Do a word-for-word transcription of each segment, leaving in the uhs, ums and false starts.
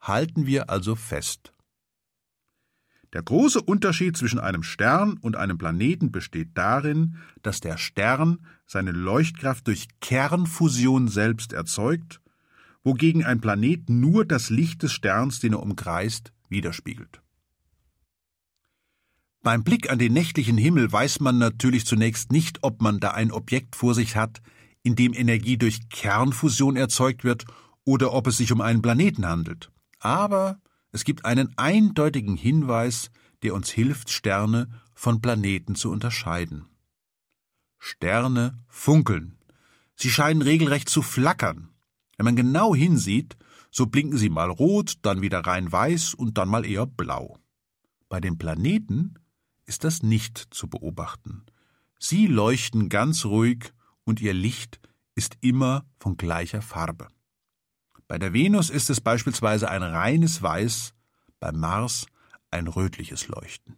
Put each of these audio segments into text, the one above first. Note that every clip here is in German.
Halten wir also fest. Der große Unterschied zwischen einem Stern und einem Planeten besteht darin, dass der Stern seine Leuchtkraft durch Kernfusion selbst erzeugt, wogegen ein Planet nur das Licht des Sterns, den er umkreist, widerspiegelt. Beim Blick an den nächtlichen Himmel weiß man natürlich zunächst nicht, ob man da ein Objekt vor sich hat, in dem Energie durch Kernfusion erzeugt wird, oder ob es sich um einen Planeten handelt. Aber es gibt einen eindeutigen Hinweis, der uns hilft, Sterne von Planeten zu unterscheiden. Sterne funkeln. Sie scheinen regelrecht zu flackern. Wenn man genau hinsieht, so blinken sie mal rot, dann wieder rein weiß und dann mal eher blau. Bei den Planeten ist das nicht zu beobachten. Sie leuchten ganz ruhig und ihr Licht ist immer von gleicher Farbe. Bei der Venus ist es beispielsweise ein reines Weiß, beim Mars ein rötliches Leuchten.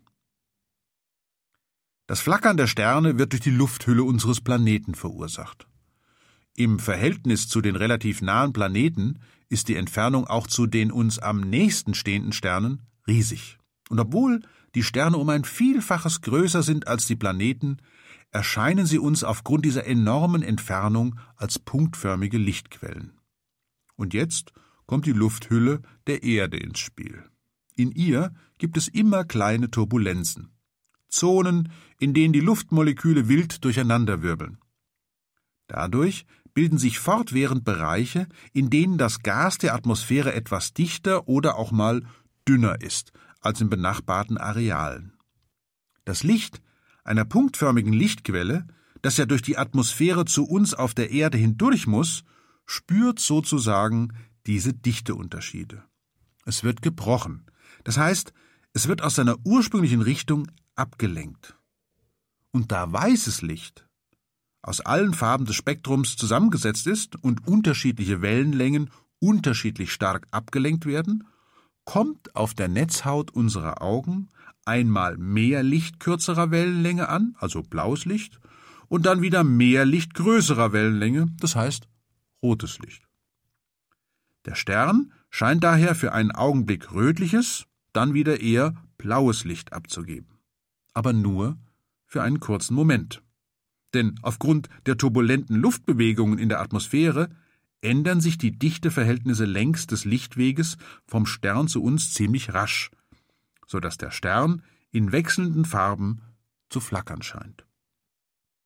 Das Flackern der Sterne wird durch die Lufthülle unseres Planeten verursacht. Im Verhältnis zu den relativ nahen Planeten ist die Entfernung auch zu den uns am nächsten stehenden Sternen riesig. Und obwohl die Sterne um ein Vielfaches größer sind als die Planeten, erscheinen sie uns aufgrund dieser enormen Entfernung als punktförmige Lichtquellen. Und jetzt kommt die Lufthülle der Erde ins Spiel. In ihr gibt es immer kleine Turbulenzen, Zonen, in denen die Luftmoleküle wild durcheinanderwirbeln. Dadurch bilden sich fortwährend Bereiche, in denen das Gas der Atmosphäre etwas dichter oder auch mal dünner ist als in benachbarten Arealen. Das Licht einer punktförmigen Lichtquelle, das ja durch die Atmosphäre zu uns auf der Erde hindurch muss, spürt sozusagen diese Dichteunterschiede. Es wird gebrochen. Das heißt, es wird aus seiner ursprünglichen Richtung abgelenkt. Und da weißes Licht aus allen Farben des Spektrums zusammengesetzt ist und unterschiedliche Wellenlängen unterschiedlich stark abgelenkt werden, kommt auf der Netzhaut unserer Augen einmal mehr Licht kürzerer Wellenlänge an, also blaues Licht, und dann wieder mehr Licht größerer Wellenlänge, das heißt rotes Licht. Der Stern scheint daher für einen Augenblick rötliches, dann wieder eher blaues Licht abzugeben. Aber nur für einen kurzen Moment. Denn aufgrund der turbulenten Luftbewegungen in der Atmosphäre ändern sich die Dichteverhältnisse längs des Lichtweges vom Stern zu uns ziemlich rasch, so dass der Stern in wechselnden Farben zu flackern scheint.